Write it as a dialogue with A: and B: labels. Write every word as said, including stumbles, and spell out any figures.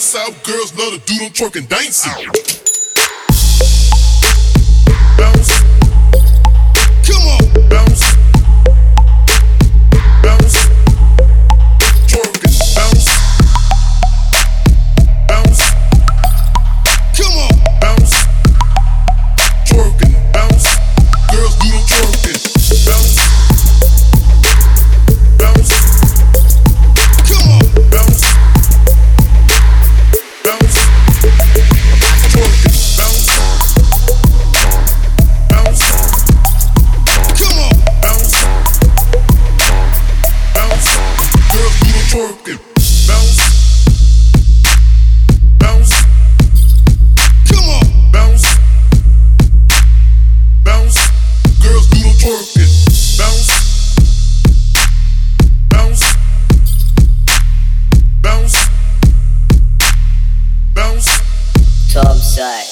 A: south, girls love to do them twerking dancing. Bounce. Come on, bounce. Bounce. Twerking, bounce. Bounce. Come on, bounce. Twerking, bounce. Girls do them twerking. Bounce. Bounce. Come on, bounce. Bounce. Twerking, bounce. Bounce. Come on, bounce. Bounce. Girls do them twerking. Bounce. Bounce. Come on, bounce. Bounce. Girls do them twerking. Bounce. Bounce. Bounce. Bounce.
B: Tom Side.